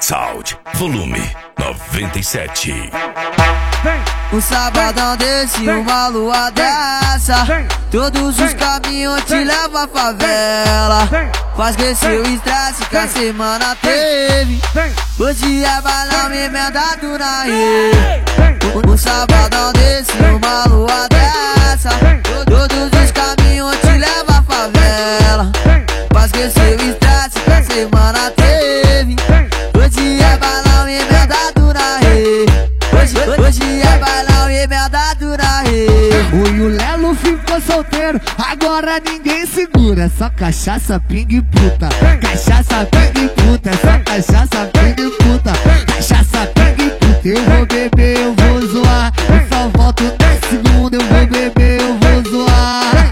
Sound, volume 97. Um sabadão desse, uma lua dessa, todos os caminhos te levam à favela. Faz crescer o estresse que a semana teve. Hoje é balão emendado na rede. Um sabadão desse, uma lua dessa, todos os caminhos te levam à favela. Faz crescer o estresse que a semana teve. Hoje é balão emendado na rede. Hoje é balão emendado na rede. O Lelo ficou solteiro, agora ninguém segura. Só cachaça, pingue e puta. Cachaça, pingue e puta. Só cachaça, pingue e puta. Cachaça, pingue e puta. Eu vou beber, eu vou zoar. Eu só volto 10 segundos. Eu vou beber, eu vou zoar.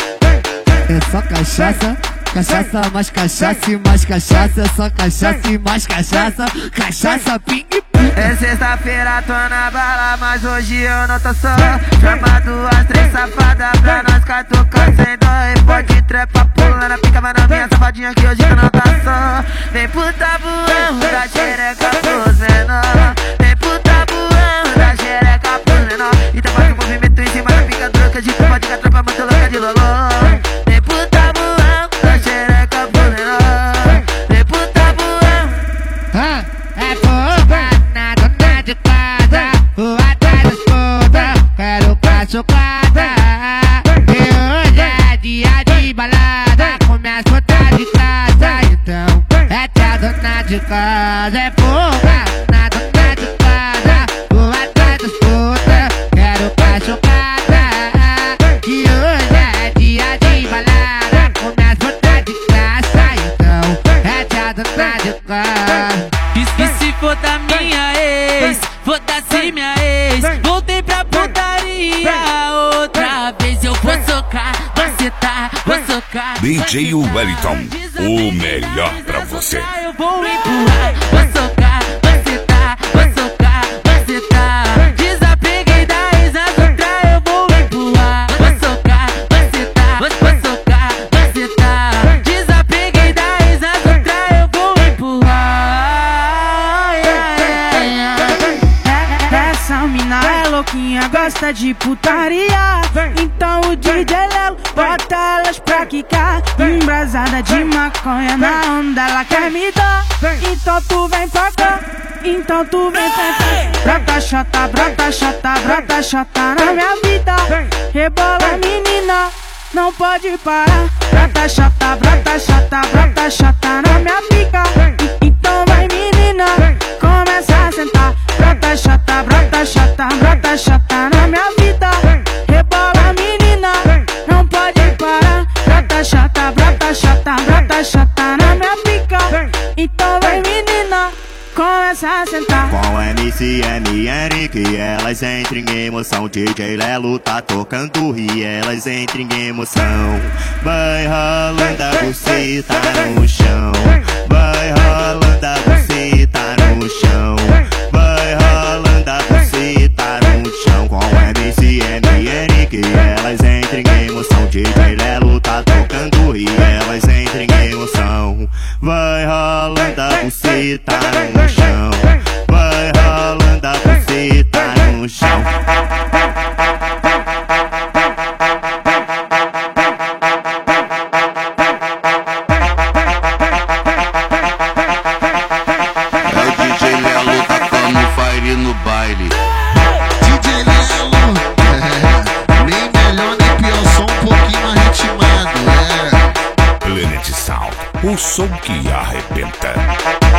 É só cachaça. Cachaça, mais cachaça e mais cachaça. É só cachaça e mais cachaça. Cachaça, pingue e puta. É sexta-feira, tô na bala, mas hoje eu não tô só. Chama duas, três safadas pra nós catucar sem dó. E pode trepar, pula na pica, vai na minha safadinha que hoje tu não tá só. Vem pro tabuão da xereca pros menor. Vem pro tabuão da xereca pros menor. Então faz um movimento em cima da pica dura que a gente pode ficar tropa muito louca de loló. Vem pro tabuão da xereca pros menor. Vem pro tabuão. É boba na dona de casa, vou atrás das putas, quero cachucada. E hoje é dia de balada, com minhas putas de casa. Então é que a dona de casa é boba na dona de casa, vou atrás das putas, quero cachucada. E hoje é dia de balada, com minhas putas de casa. Então é que a dona de casa. E se for da minha ex, foda-se minha ex. Voltei pra putaria outra vez. Eu vou socar, você tá, vou socar. DJ Wellington, o melhor pra você. Eu vou empurrar, vou socar, você tá, vou socar, você tá. Desapeguei da ex nas outras, eu vou empurrar. Vou socar, você tá, vou socar, você tá. Desapeguei da ex nas outras, eu vou empurrar. Essa mina é louquinha, gosta de putaria. Então o DJ Lelo bota elas pra quicar. Embrasada de maconha, na onda ela quer me dar. Então tu vem pra cá, então tu vem pra cá. Brota chata, brota chata, brota chata na minha vida. Rebola menina, não pode parar. Brota chata, brota chata, brota chata na minha pica. Então vai menina, começa a sentar. Brota chata, brota chata, brota chata na minha vida. Rebola menina, não pode parar. Brota chata, brota chata, brota chata na minha pica. Então vai menina, começa a sentar. Com MC MN que elas entram em emoção. DJ Lelo tá tocando e elas entram em emoção. Vai rolando a buceta no chão. Vai rolando a buceta no chão. Vai rolando a buceta no chão. Com MC MN que elas entram em emoção. DJ Lelo tá tocando e elas entram em emoção. Vai rolando a buceta no chão. Vai rolando a buceta no chão. É o DJ Lelo tacando fire no baile. DJ Lelo, nem melhor nem pior, só um pouquinho mais ritmado, Planet Sound, o som que arrebenta.